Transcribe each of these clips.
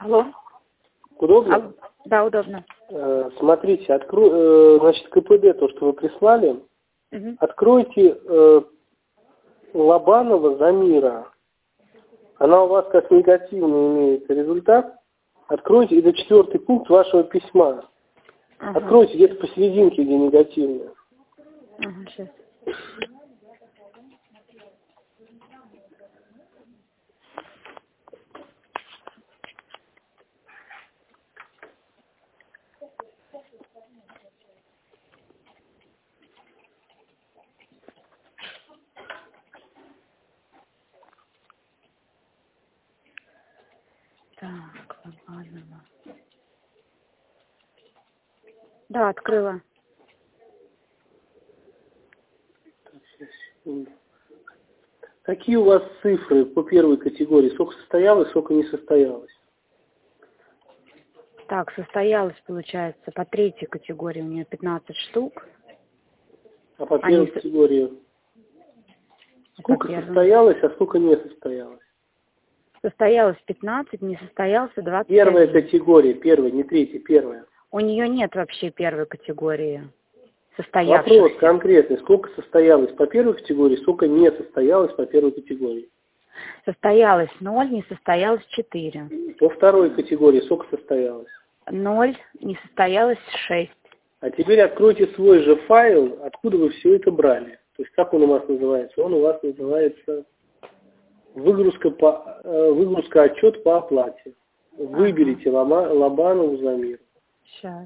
Алло. Удобно? Алло. Да, удобно. Смотрите, значит, КПД, то, что вы прислали, откройте Лобанова Замира. Она у вас как негативный имеет результат. Откройте, это 4-й пункт вашего письма. Откройте где-то посерединке, где негативное. Сейчас. Так, Лобанова. Да, открыла. Какие у вас цифры по первой категории? Сколько состоялось, сколько не состоялось? Так, состоялось, получается, по третьей категории у нее 15 штук. А по первой категории? Сколько состоялось, а сколько не состоялось? Состоялось 15, не состоялся 20. Первая категория, первая, не третья, первая. У нее нет вообще первой категории состоявшихся. Вопрос конкретный. Сколько состоялось по первой категории, сколько не состоялось по первой категории? Состоялось 0, не состоялось 4. По второй категории сколько состоялось? 0, не состоялось 6. А теперь откройте свой же файл, откуда вы все это брали. То есть как он у вас называется? Он у вас называется выгрузка отчет по оплате. Выберите Лобанову Замир. Сейчас.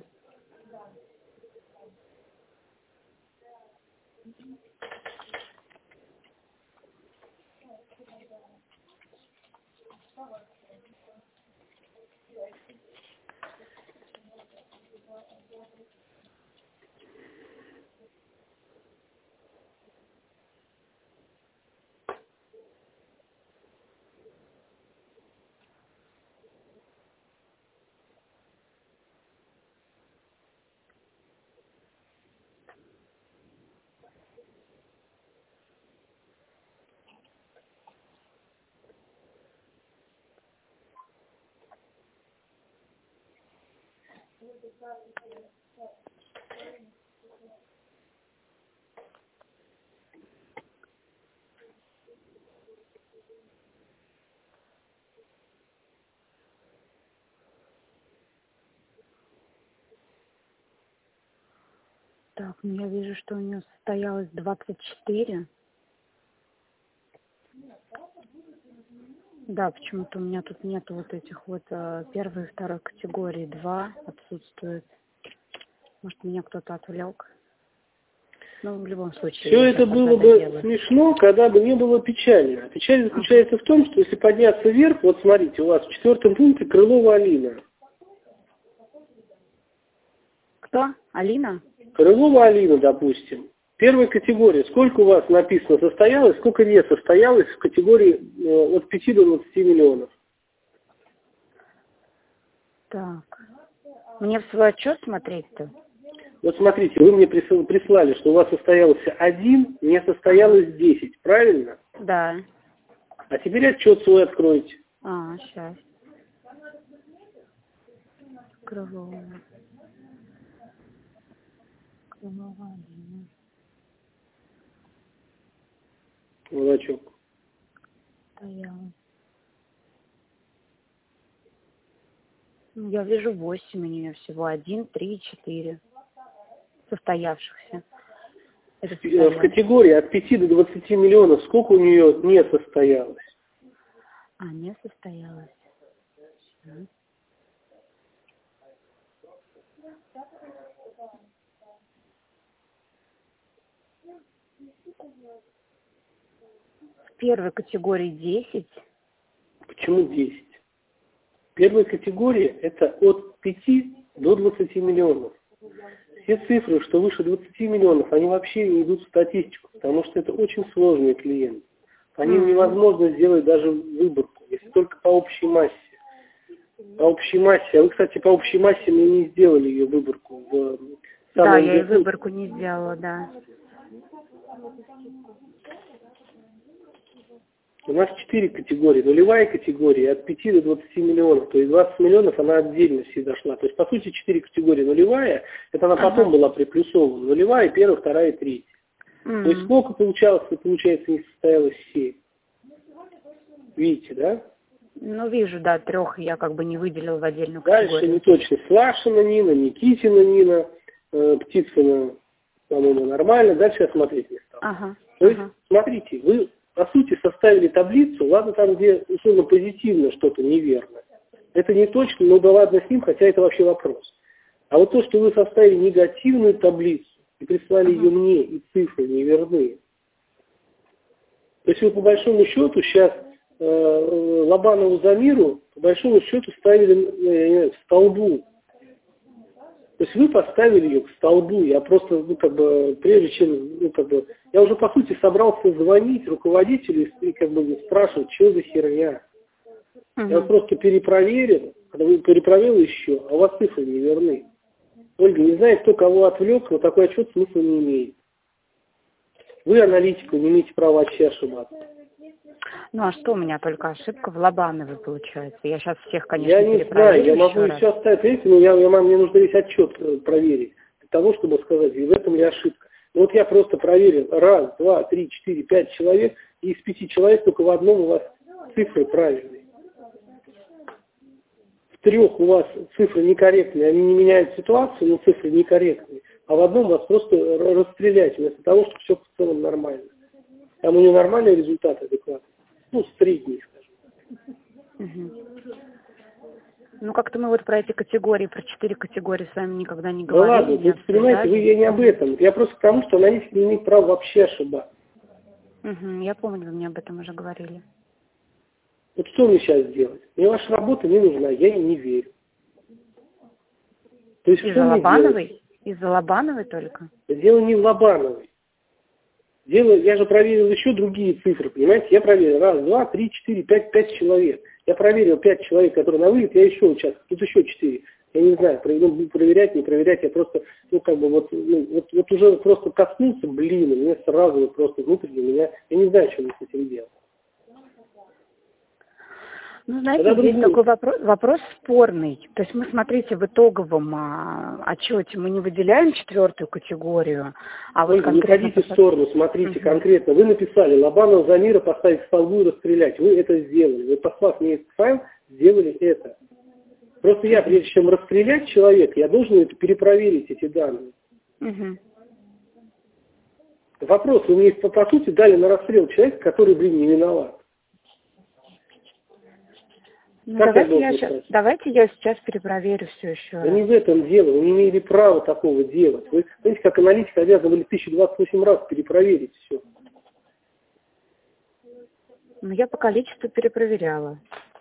Так, ну я вижу, что у нее состоялось 24. Да, почему-то у меня тут нету вот этих вот первой и второй категории. 2 отсутствует. Может, меня кто-то отвлек. Ну, в любом случае. Все это было бы смешно, когда бы не было печали. А печаль заключается в том, что если подняться вверх, вот смотрите, у вас в 4-м пункте Крылова Алина. Кто? Алина? Крылова Алина, допустим. Первая категория. Сколько у вас написано состоялось, сколько не состоялось в категории от 5 до 20 миллионов? Так. Мне в свой отчет смотреть-то? Вот смотрите, вы мне прислали, что у вас состоялся 1, не состоялось 10, правильно? Да. А теперь отчет свой откройте. Сейчас. Крылова. Крылова Алина. Волочок. Стояла. Я вижу 8 у нее всего. 1, 3, 4 состоявшихся. В категории от 5 до 20 миллионов сколько у нее не состоялось? Не состоялось. В первой категории 10. Почему 10? Первая категория это от 5 до 20 миллионов. Все цифры, что выше 20 миллионов, они вообще не идут в статистику, потому что это очень сложные клиенты. По ним невозможно сделать даже выборку, если только по общей массе. По общей массе. А вы, кстати, по общей массе мне не сделали ее выборку. Да, я и выборку не сделала, да. У нас 4 категории. Нулевая категория от 5 до 20 миллионов. То есть 20 миллионов она отдельно все дошла. То есть по сути 4 категории. Нулевая, это она потом была приплюсована. Нулевая, первая, вторая и третья. То есть сколько получалось, получается, не состоялось 7. Видите, да? Ну, вижу, да, 3 я как бы не выделил в отдельную Дальше категорию. не точно. Слашина Нина, Никитина Нина, Птицына, по-моему, нормально. Дальше я смотреть не стал. То есть, смотрите, вы, по сути, составили таблицу, ладно, там, где условно позитивно что-то неверно. Это не точно, но да ладно с ним, хотя это вообще вопрос. А вот то, что вы составили негативную таблицу и прислали ее мне, и цифры неверные. То есть вы по большому счету сейчас Лобанову Замиру по большому счету ставили к столбу. То есть вы поставили ее к столбу. Я просто, прежде чем, я уже по сути собрался звонить руководителю и спрашивать, что за херня. Я просто перепроверил, перепроверил еще, а у вас цифры не верны. Ольга, не знаю, кто кого отвлек, но такой отчет смысла не имеет. Вы аналитику, не имеете права вообще ошибаться. Ну а что у меня только ошибка в Лобановой получается? Я сейчас всех, конечно, я не знаю, я могу еще оставить, видите, но мне нужно весь отчет проверить, для того, чтобы сказать, в этом ли ошибка. Ну вот я просто проверил 1, 2, 3, 4, 5 человек, и из 5 человек только в одном у вас цифры правильные. В 3 у вас цифры некорректные, они не меняют ситуацию, но цифры некорректные. А в одном вас просто расстрелять, вместо того, чтобы все в целом нормально. Там у него нормальный результат адекватный. Ну, средний, скажем. Ну, как-то мы вот про эти категории, про 4 категории с вами никогда не говорили. Да ладно, вы понимаете, я не об этом. Я просто к тому, что аналитик не имеет права вообще ошибаться. Я помню, вы мне об этом уже говорили. Вот что мне сейчас делать? Мне ваша работа не нужна, я ей не верю. То есть, из-за Лобановой? Из-за Лобановой только? Дело не в Лобановой. Я же проверил еще другие цифры, понимаете? Я проверил 1, 2, 3, 4, 5 человек. Я проверил 5 человек, которые на вылет, я еще участвую. Тут еще 4. Я не знаю, проверять, не проверять. Я просто, вот уже просто коснулся, и мне сразу просто внутренне меня, я не знаю, что мне с этим делать. Ну, знаете, здесь такой вопрос спорный. То есть мы, смотрите, в итоговом отчете мы не выделяем 4-ю категорию, а вот не ходите в сторону, смотрите конкретно. Вы написали Лобанова Замира поставить к столбу и расстрелять. Вы это сделали. Вы, послав мне этот файл, сделали это. Просто я, прежде чем расстрелять человека, я должен это перепроверить, эти данные. Вопрос, вы мне, по сути, дали на расстрел человека, который, не виноват. Ну, давайте я сейчас перепроверю все еще раз. Да не в этом дело, вы не имели права такого делать. Вы, знаете, как аналитик обязаны были 1028 раз перепроверить все. Ну, я по количеству перепроверяла.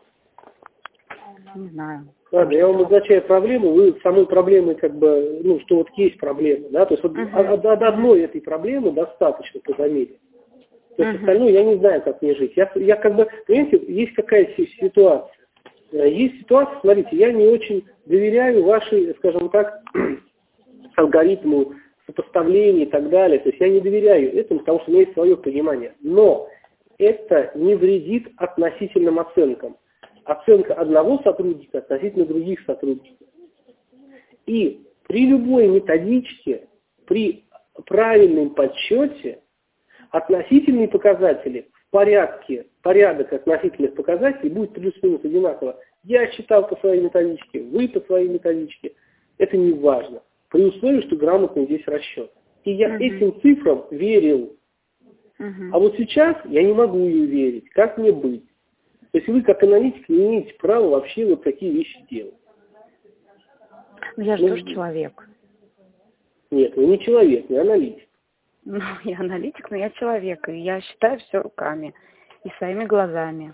Не знаю. Ладно, я вам означаю проблему, вы самой проблемой что вот есть проблема, да, то есть вот от одной этой проблемы достаточно по замере. То есть остальное я не знаю, как мне жить. Я понимаете, есть какая ситуация. Есть ситуация, смотрите, я не очень доверяю вашей, скажем так, алгоритму сопоставления и так далее. То есть я не доверяю этому, потому что у меня есть свое понимание. Но это не вредит относительным оценкам. Оценка одного сотрудника относительно других сотрудников. И при любой методичке, при правильном подсчете, относительные показатели порядок относительных показателей будет плюс-минус одинаково. Я считал по своей методичке, вы по своей методичке. Это не важно. При условии, что грамотный здесь расчет. И я этим цифрам верил. А вот сейчас я не могу ей верить. Как мне быть? То есть вы, как аналитик, не имеете права вообще вот такие вещи делать. Ну, я же тоже человек. Нет, вы не человек, не аналитик. Ну, я аналитик, но я человек, и я считаю все руками и своими глазами.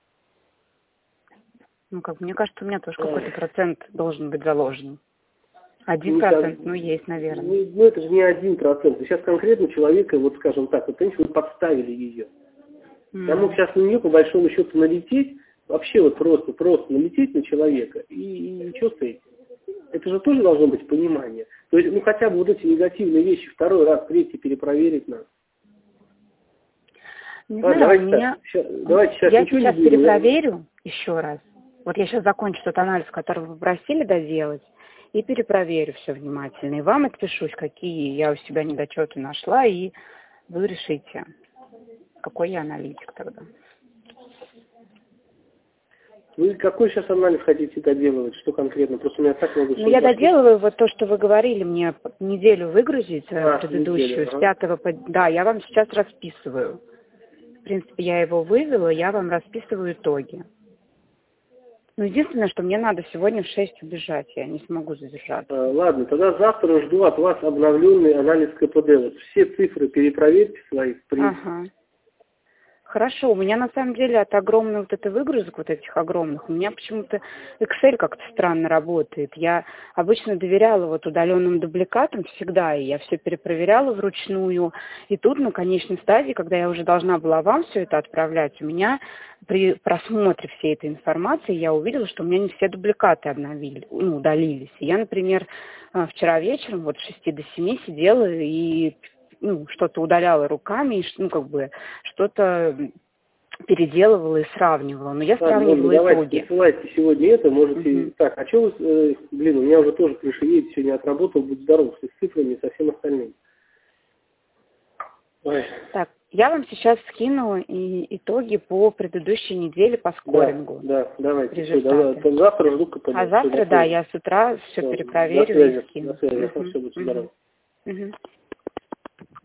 Ну, мне кажется, у меня тоже какой-то процент должен быть заложен. 1%, есть, наверное. Ну, это же не 1%. Сейчас конкретно человека, вот скажем так, вот, понимаете, вы подставили ее. Я мог сейчас на нее, по большому счету, налететь, вообще вот просто налететь на человека, и что с этим? Это же тоже должно быть понимание. То есть, хотя бы вот эти негативные вещи 2-й раз, 3-й перепроверить надо. Не знаю, давайте у меня... давайте сейчас я ничего сейчас не будем. перепроверю еще раз. Вот я сейчас закончу тот анализ, который вы просили доделать, и перепроверю все внимательно. И вам отпишусь, какие я у себя недочеты нашла, и вы решите, какой я аналитик тогда. Вы какой сейчас анализ хотите доделывать? Что конкретно? Просто у меня так много... Ну, я доделываю вот то, что вы говорили, мне неделю выгрузить, предыдущую, неделю, с 5 по... Да, я вам сейчас расписываю. В принципе, я его вывела, я вам расписываю итоги. Ну, единственное, что мне надо сегодня в 6 убежать, я не смогу задержаться. Ладно, тогда завтра жду от вас обновленный анализ КПД. Вот все цифры перепроверьте свои, в принципе. Ага. Хорошо, у меня на самом деле от огромной вот этой выгрузок, вот этих огромных, у меня почему-то Excel как-то странно работает. Я обычно доверяла вот удаленным дубликатам всегда, и я все перепроверяла вручную. И тут на конечной стадии, когда я уже должна была вам все это отправлять, у меня при просмотре всей этой информации я увидела, что у меня не все дубликаты удалились. И я, например, вчера вечером вот с 6 до 7 сидела и что-то удаляла руками, что-то переделывала и сравнивала. Но я сравнивала итоги. Присылайте сегодня это, можете... Так, а что вы... у меня уже тоже крыша едет, сегодня отработал, будь здоров, с цифрами и со всем остальным. Ой. Так, я вам сейчас скину и итоги по предыдущей неделе по скорингу. Да, давайте. Все, завтра жду КПД. А завтра, да, я с утра все перепроверю и скину. До связи, все будет здорово.